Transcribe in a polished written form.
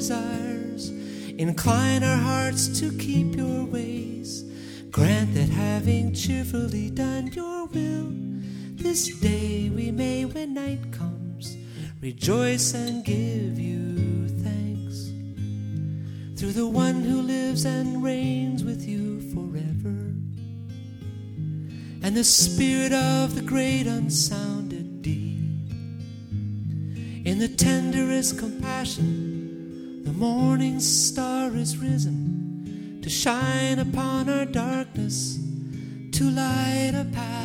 desires. Incline our hearts to keep your ways. Grant that having cheerfully done your will, this day we may, when night comes, rejoice and give you thanks. Through the one who lives and reigns with you forever, and the spirit of the great unsounded deep. In the tenderest compassion, the morning star is risen to shine upon our darkness, to light a path